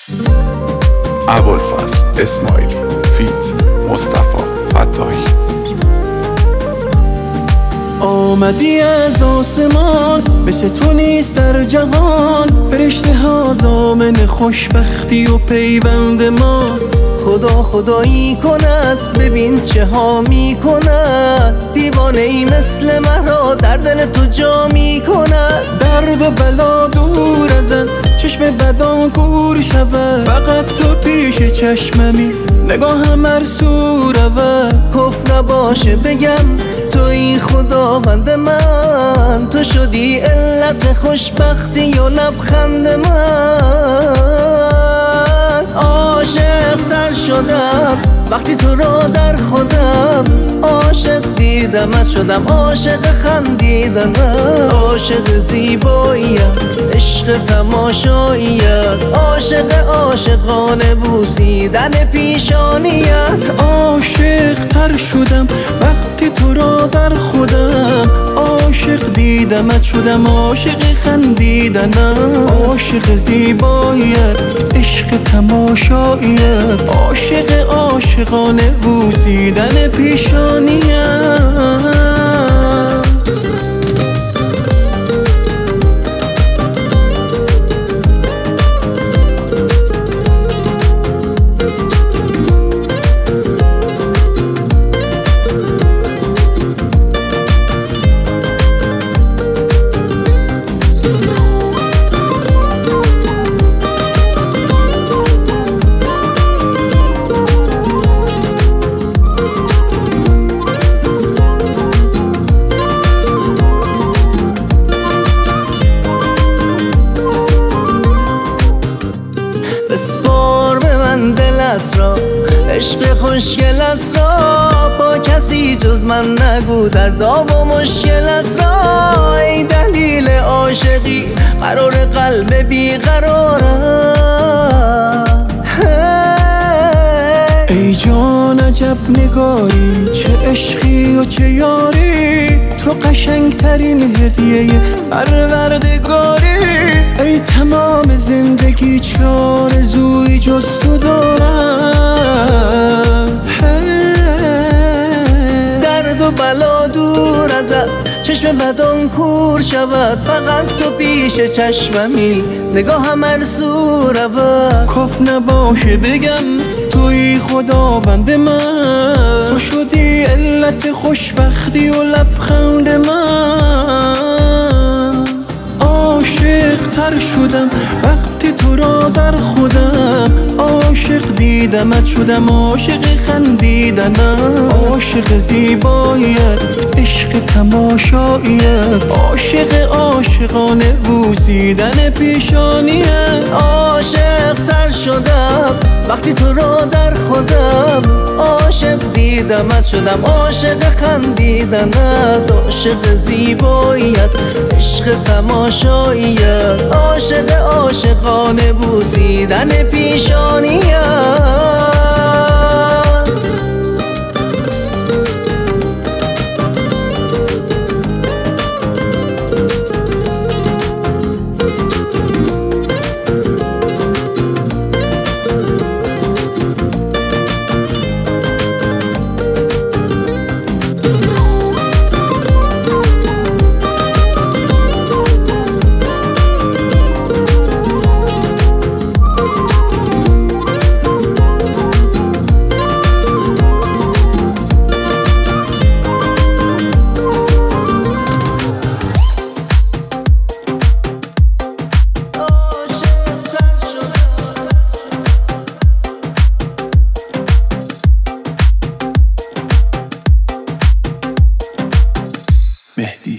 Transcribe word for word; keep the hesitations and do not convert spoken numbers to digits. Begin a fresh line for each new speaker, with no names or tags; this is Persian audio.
ابوالفضل اسماعیلی فیت مصطفی فتاحی.
آمدی از آسمان، مثل تو نیست در جهان. فرشته ها ضامن خوشبختی و پیوند ما.
خدا خدایی کند ببین چه ها می کند. دیوانه ای مثل مرا در دل تو جا می کند.
درد و بلا دور ازت، چشم بدان کور شود. فقط تو پیش چشممی، نگاهم مرسو رود.
کف نباشه بگم توی خداوند من. تو شدی علت خوشبختی و لبخند من. عاشق تر شدم وقتی تو را در خودم. عاشق دیدمت شدم عاشق خندیدنت. عاشق زیباییت عشق تماشاییت. عاشق عاشقانه بوسیدن پیشانیت.
عاشق تر شدم وقتی تو را در خودم. عاشق دیدمت شدم عاشق خندیدنت. عاشق زیباییت عشق تماشاییت. عاشق عاشقانه بوسیدن پیشانیت.
بسپار به من دلت را عشق خوشگلت را. با کسی جز من نگو دردا و مشکلت را. ای دلیل عاشقی قرار قلب بیقرارم.
ای جان عجب نگاری، چه عشقی و چه یاری. تو قشنگترین هدیه پروردگاری. ای تمام زندگی چه آرزویی جز تو دارم.
درد و بلا دور ازت، چشم بدان کور شود. فقط تو پیش چشممی، نگاهم مرسو رود.
کف نباشه بگم توی خداوند من. تو شدی علت خوشبختی و لبخند من. عاشق تر شدم وقتی تو را در خودم. عاشق دیدمت شدم عاشق خندیدنت. عاشق زیباییت عشق تماشاییت. عاشق عاشقانه بوسیدن پیشانیت.
عاشق تر شدم وقتی تو را در خودم. عاشق دیدمت شدم عاشق خندیدنت. عاشق زیباییت عشق تماشاییت. عاشق عاشقانه بوسیدن پیشانیت.
مهدی